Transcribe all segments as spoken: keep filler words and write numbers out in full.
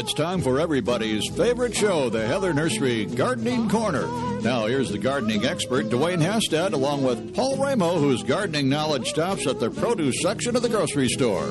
It's time for everybody's favorite show, the Heather Nursery Gardening Corner. Now, here's the gardening expert, Dwayne Hastad, along with Paul Ramo, whose gardening knowledge stops at the produce section of the grocery store.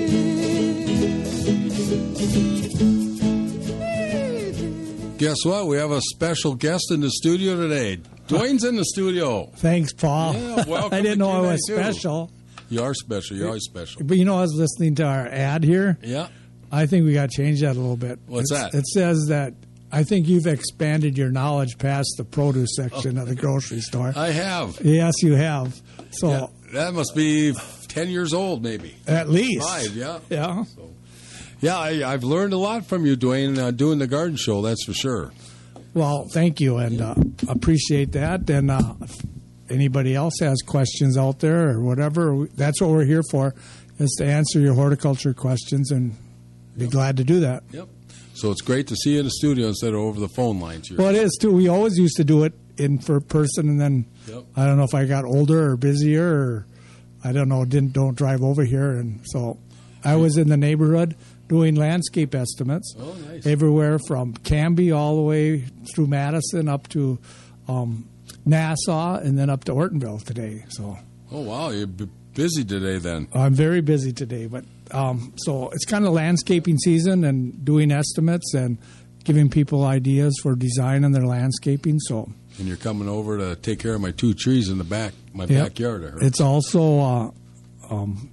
Guess what? We have a special guest in the studio today. Dwayne's in the studio. Thanks, Paul. Yeah, welcome. I didn't know I was too. special. You are special. You're always special. But you know, I was listening to our ad here. Yeah. I think we got to change that a little bit. What's it's, that? It says that I think you've expanded your knowledge past the produce section oh. of the grocery store. I have. Yes, you have. So yeah, that must be ten years old, maybe. At least. Five, yeah. Yeah. So, yeah, I, I've learned a lot from you, Dwayne, uh, doing the garden show, that's for sure. Well, thank you, and uh, appreciate that. And uh, if anybody else has questions out there or whatever, that's what we're here for, is to answer your horticulture questions, and be yep. glad to do that. Yep. So it's great to see you in the studio instead of over the phone lines here. Well, it is, too. We always used to do it in for person, and then yep. I don't know if I got older or busier, or I don't know, didn't don't drive over here. And so I was in the neighborhood doing landscape estimates oh, nice. everywhere from Canby all the way through Madison up to um, Nassau, and then up to Ortonville today. So, oh, wow. You're b- busy today then. I'm very busy today, but Um, so it's kind of landscaping season and doing estimates and giving people ideas for designing their landscaping. So, and you're coming over to take care of my two trees in the back, my yep. backyard. I heard. It's also uh, um,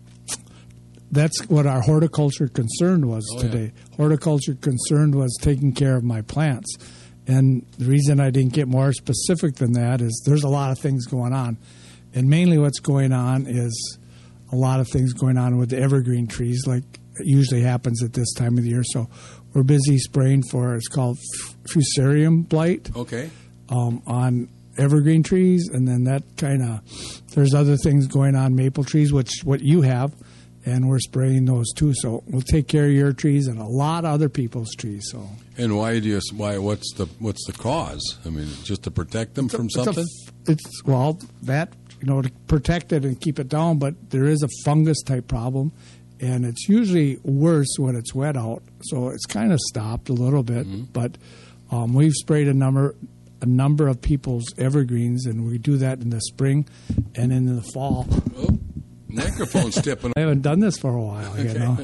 that's what our horticulture concern was oh, today. Yeah. Horticulture concern was taking care of my plants, and the reason I didn't get more specific than that is there's a lot of things going on, and mainly what's going on is a lot of things going on with the evergreen trees, like it usually happens at this time of the year. So we're busy spraying for, it's called fusarium blight. Okay. Um, on evergreen trees, and then that kind of, there's other things going on, maple trees, which what you have, and we're spraying those too. So we'll take care of your trees and a lot of other people's trees. So. And why do you? Why? What's the What's the cause? I mean, just to protect them it's from a, something. It's, a, it's well that. You know, to protect it and keep it down, but there is a fungus type problem, and it's usually worse when it's wet out. So it's kind of stopped a little bit, mm-hmm. but um, we've sprayed a number a number of people's evergreens, and we do that in the spring and in the fall. Oh, microphone's tipping. I haven't done this for a while, okay. you know.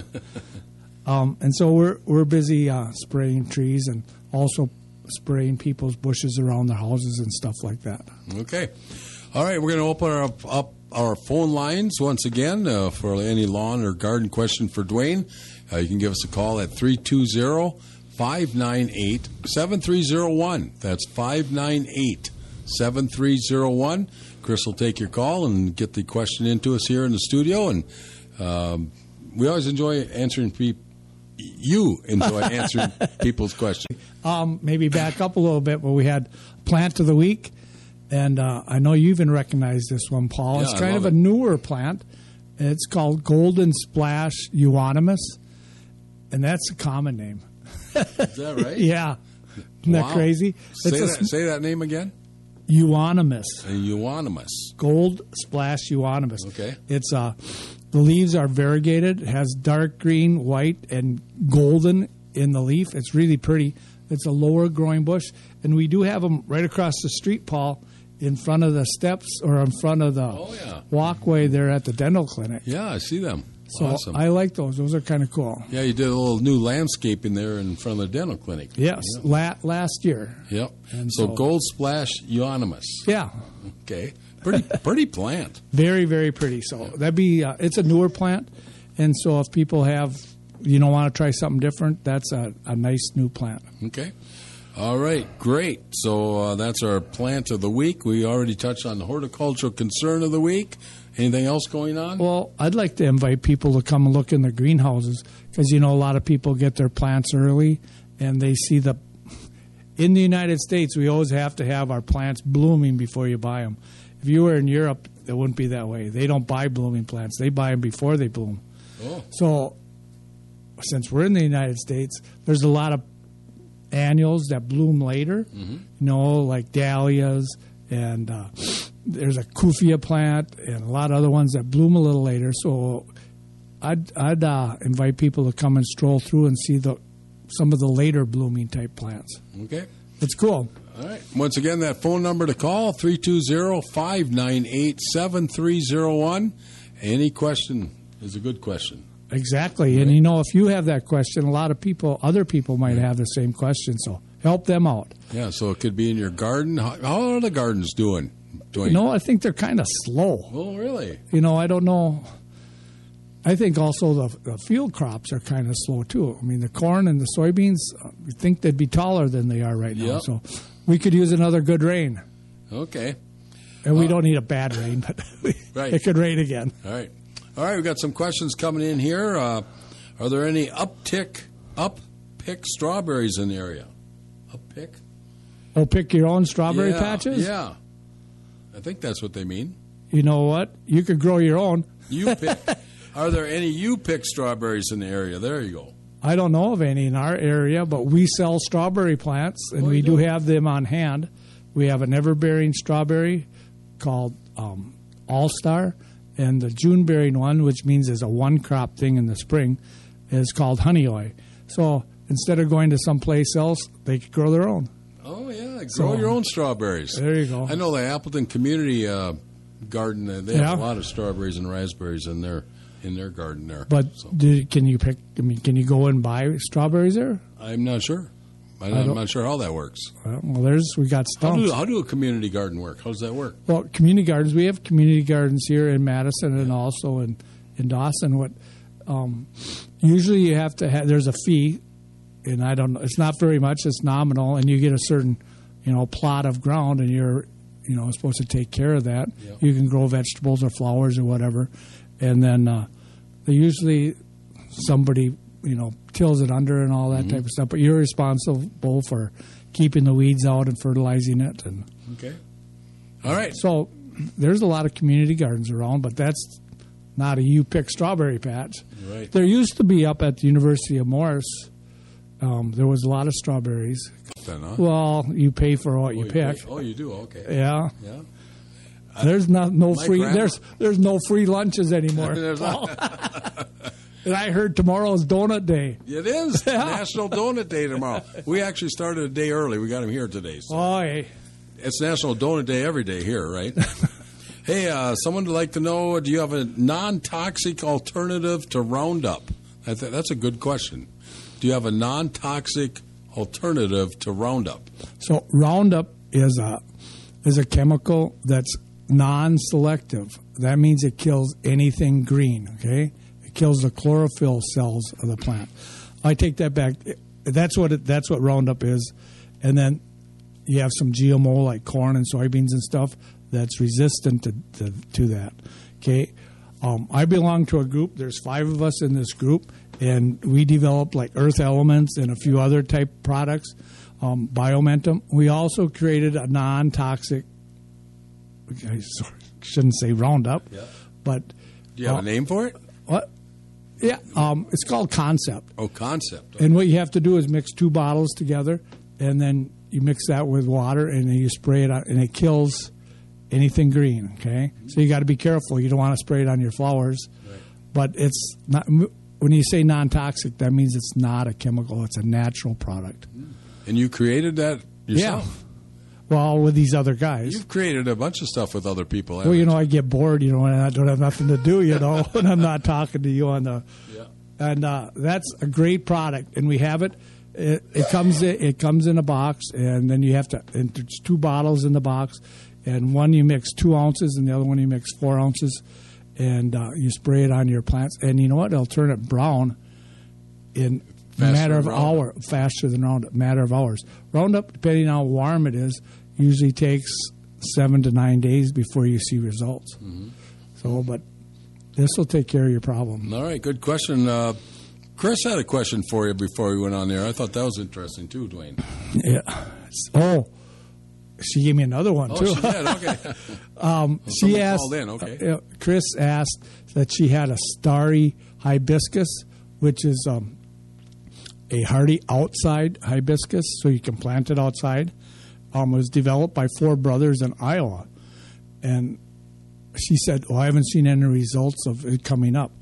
um, and so we're we're busy uh, spraying trees and also spraying people's bushes around their houses and stuff like that. Okay. All right, we're going to open up, up our phone lines once again uh, for any lawn or garden question for Dwayne. Uh, you can give us a call at three two zero, five nine eight, seven three zero one. That's five nine eight, seven three zero one. Chris will take your call and get the question into us here in the studio. And um, we always enjoy answering people. You enjoy answering people's questions. Um, maybe back up a little bit, but we had Plant of the Week. And uh, I know you even recognize this one, Paul. Yeah, it's kind of it. a newer plant. It's called Golden Splash Euonymus, and that's a common name. Is that right? Yeah. Isn't wow. that crazy? Say, it's that, say that name again. Euonymus. A euonymus. Gold Splash Euonymus. Okay. It's uh, the leaves are variegated. It has dark green, white, and golden in the leaf. It's really pretty. It's a lower growing bush, and we do have them right across the street, Paul, in front of the steps or in front of the oh, yeah. walkway there at the dental clinic. Yeah, I see them. So awesome. I like those. Those are kind of cool. Yeah, you did a little new landscaping there in front of the dental clinic. Yes, yep. la- last year. Yep. And so, so Gold Splash Euonymus. Yeah. Okay. Pretty pretty plant. Very, very pretty. So that'd be uh, it's a newer plant, and so if people have you know want to try something different, that's a, a nice new plant. Okay. All right, great. So uh, that's our plant of the week. We already touched on the horticultural concern of the week. Anything else going on? Well, I'd like to invite people to come and look in the greenhouses because, you know, a lot of people get their plants early and they see the – in the United States, we always have to have our plants blooming before you buy them. If you were in Europe, it wouldn't be that way. They don't buy blooming plants. They buy them before they bloom. Oh. So since we're in the United States, there's a lot of annuals that bloom later, mm-hmm. you know, like dahlias, and uh, there's a kufia plant and a lot of other ones that bloom a little later. So I'd, I'd uh, invite people to come and stroll through and see the some of the later blooming type plants. Okay. It's cool. All right. Once again, that phone number to call, three two zero, five nine eight, seven three zero one. Any question is a good question. Exactly. And, you know, if you have that question, a lot of people, other people might have the same question. So help them out. Yeah, so it could be in your garden. How, how are the gardens doing? doing? You know, I think they're kind of slow. Oh, really? You know, I don't know. I think also the, the field crops are kind of slow, too. I mean, the corn and the soybeans, uh, you think they'd be taller than they are right now. Yep. So we could use another good rain. Okay. And Uh, we don't need a bad rain, but we, Right. it could rain again. All right. All right, we've got some questions coming in here. Uh, are there any uptick, up-pick strawberries in the area? Up-pick? Oh, pick your own strawberry yeah, patches? Yeah. I think that's what they mean. You know what? You could grow your own. You pick. Are there any you pick strawberries in the area? There you go. I don't know of any in our area, but we sell strawberry plants, and Oh, we you do do? have them on hand. We have an ever-bearing strawberry called um, All-Star, and the June-bearing one, which means is a one-crop thing in the spring, is called Honey Oy. So instead of going to someplace else, they could grow their own. Oh, yeah. Grow So, your own strawberries. There you go. I know the Appleton Community uh, Garden, uh, they Yeah. have a lot of strawberries and raspberries in their, in their garden there. But So, do, can you pick? I mean, can you go and buy strawberries there? I'm not sure. I'm I not, don't- not sure how that works. Well, well, there's we got How stumps. do, how do a community garden work? How does that work? Well, community gardens. We have community gardens here in Madison and also in, in Dawson. What um, usually you have to have. There's a fee, and I don't know. It's not very much. It's nominal, and you get a certain, you know, plot of ground, and you're, you know, supposed to take care of that. Yep. You can grow vegetables or flowers or whatever, and then uh, they usually somebody, you know, tills it under and all that Mm-hmm. type of stuff. But you're responsible for keeping the weeds out and fertilizing it and. Okay. All right. So there's a lot of community gardens around, but that's not a you pick strawberry patch. Right. There used to be up at the University of Morris. Um, there was a lot of strawberries. Then, huh? Well, you pay for what Oh, you you pick. pay- Oh, you do? Okay. Yeah. Yeah. There's not no My free. grandma- There's there's no free lunches anymore. There's not- And I heard tomorrow's donut day. It is National Donut Day tomorrow. We actually started a day early. We got him here today. So Oh, hey. it's National Donut Day every day here, right? Hey, uh, someone would like to know, do you have a non-toxic alternative to Roundup? I th- that's a good question. Do you have a non-toxic alternative to Roundup? So Roundup is a is a chemical that's non-selective. That means it kills anything green. Okay, it kills the chlorophyll cells of the plant. I take that back. That's what it, that's what Roundup is. And then you have some G M O like corn and soybeans and stuff that's resistant to to, to that. Okay, um, I belong to a group. There's five of us in this group, and we developed like Earth Elements and a few other type products. Um, Biomentum. We also created a non-toxic. I sorry, shouldn't say Roundup, Yeah. but Do you have uh, a name for it? what? Yeah, um, it's called Concept. Oh, Concept. And what you have to do is mix two bottles together, and then you mix that with water, and then you spray it on, and it kills anything green. Okay, so you got to be careful. You don't want to spray it on your flowers, Right. but it's not. When you say non-toxic, that means it's not a chemical; it's a natural product. And you created that yourself? Yeah. Well, with these other guys. You've created a bunch of stuff with other people. Well, you haven't know, I get bored, you know, and I don't have nothing to do, you know, when I'm not talking to you on the. Yeah. And uh, that's a great product, and we have it. It, it comes in, it comes in a box, and then you have to. And there's two bottles in the box, and one you mix two ounces, and the other one you mix four ounces, and uh, you spray it on your plants, and you know what? It'll turn it brown in a Faster matter of than Roundup. hour, faster than Roundup, matter of hours. Roundup, depending on how warm it is, usually takes seven to nine days before you see results. Mm-hmm. So, but this will take care of your problem. All right, good question. Uh, Chris had a question for you before we went on there. I thought that was interesting too, Dwayne. Yeah. Oh, she gave me another one Oh, too. she did. Okay. um, Well, she someone asked. called in, okay. uh, uh, Chris asked that she had a starry hibiscus, which is um, a hardy outside hibiscus, so you can plant it outside. Um, it was developed by four brothers in Iowa, and she said, "Oh, I haven't seen any results of it coming up."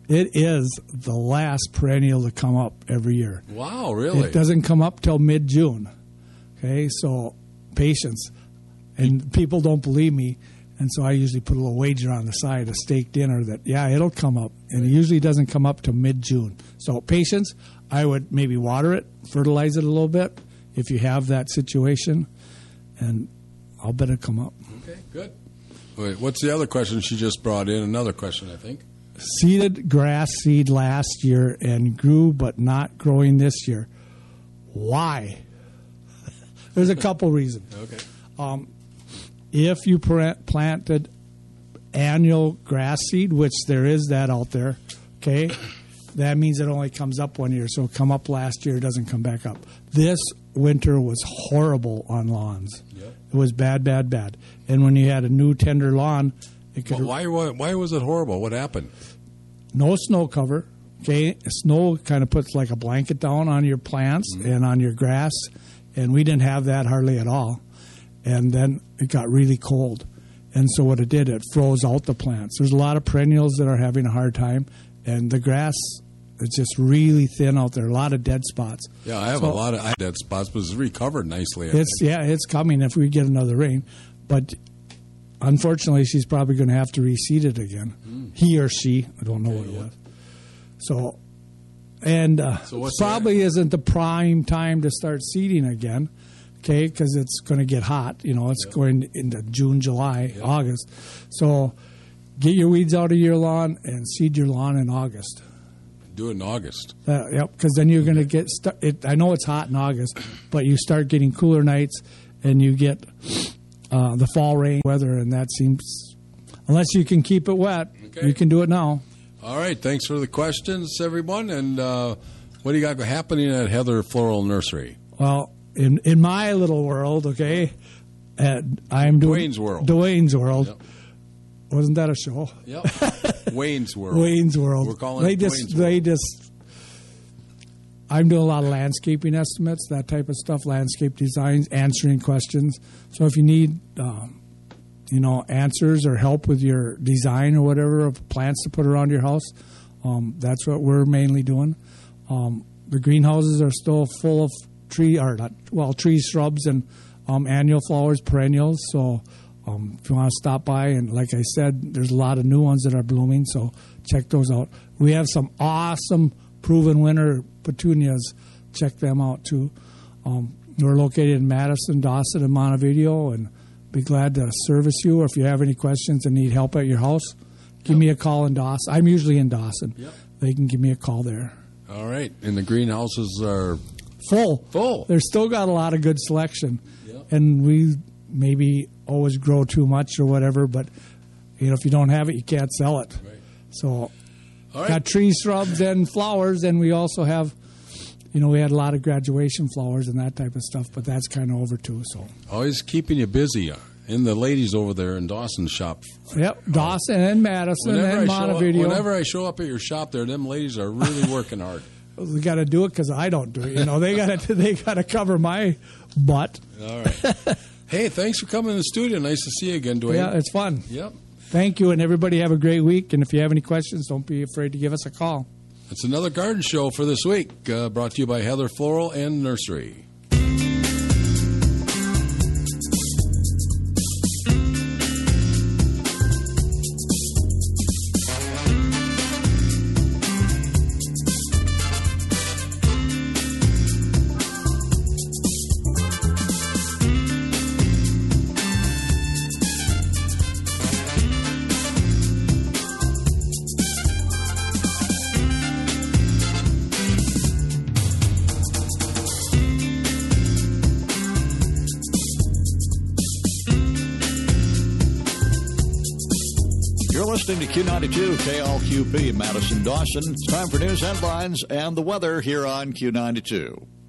It is the last perennial to come up every year. Wow, really? It doesn't come up till mid-June. Okay, so patience. And people don't believe me, and so I usually put a little wager on the side, a steak dinner, that, yeah, it'll come up. And it usually doesn't come up till mid-June. So patience. I would maybe water it, fertilize it a little bit if you have that situation, and I'll bet it'll come up. Okay, good. Wait, what's the other question she just brought in? Another question, I think. Seeded grass seed last year and grew but not growing this year. Why? There's a couple reasons. Okay. Um, if you planted annual grass seed, which there is that out there, okay, that means it only comes up one year. So it come up last year, it doesn't come back up. This winter was horrible on lawns. Yep. It was bad, bad, bad. And when you had a new tender lawn, it could Well, why, why why was it horrible? What happened? no snow cover. Okay, snow kind of puts like a blanket down on your plants mm-hmm. and on your grass, and we didn't have that hardly at all. And then it got really cold, and so what it did, it froze out the plants. There's a lot of perennials that are having a hard time, and the grass is just really thin out there. A lot of dead spots. Yeah, I have so, a lot of I have dead spots, but it's recovered nicely. I it's think. yeah, it's coming if we get another rain, but. Unfortunately, she's probably going to have to reseed it again. Mm. He or she, I don't know okay, what it yeah. was. So, and uh, so probably is isn't the prime time to start seeding again, okay, because it's going to get hot. You know, it's yep. going into June, July, yep. August. So get your weeds out of your lawn and seed your lawn in August. Do it in August. Uh, yep, because then you're going to get st- it. I know it's hot in August, but you start getting cooler nights and you get... Uh, the fall rain weather, and that seems, unless you can keep it wet, okay. you can do it now. All right, thanks for the questions, everyone. And uh, what do you got happening at Heather Floral Nursery? Well, in in my little world, okay, at, I'm doing Dwayne's World. Dwayne's World. Yep. Wasn't that a show? Yep. Wayne's World. Wayne's World. We're calling they it just, Dwayne's They World. just. I'm doing a lot of landscaping estimates, that type of stuff, landscape designs, answering questions. So if you need, um, you know, answers or help with your design or whatever of plants to put around your house, um, that's what we're mainly doing. Um, the greenhouses are still full of tree, or not, well, trees, shrubs, and um, annual flowers, perennials. So um, if you want to stop by, and like I said, there's a lot of new ones that are blooming, so check those out. We have some awesome proven winter petunias. Check them out too. Um, we're located in Madison, Dawson, and Montevideo, and be glad to service you. Or if you have any questions and need help at your house, give yep. me a call in Dawson. I'm usually in Dawson. Yep. They can give me a call there. All right. And the greenhouses are full. Full. They've still got a lot of good selection. Yep. And we maybe always grow too much or whatever, but you know, if you don't have it, you can't sell it. Right. So all right. Got trees, shrubs, and flowers, and we also have, you know, we had a lot of graduation flowers and that type of stuff, but that's kind of over too. So always keeping you busy. And the ladies over there in Dawson shop. Yep, Dawson and Madison whenever and I Montevideo. Up, whenever I show up at your shop there, them ladies are really working hard. We got to do it because I don't do it. You know, they got to they got to cover my butt. All right. Hey, thanks for coming in the studio. Nice to see you again, Dwayne. Yeah, it's fun. Yep. Thank you, and everybody have a great week. And if you have any questions, don't be afraid to give us a call. It's another garden show for this week, uh, brought to you by Heather Floral and Nursery. Listening to Q ninety-two K L Q P Madison Dawson. It's time for news headlines and the weather here on Q ninety-two.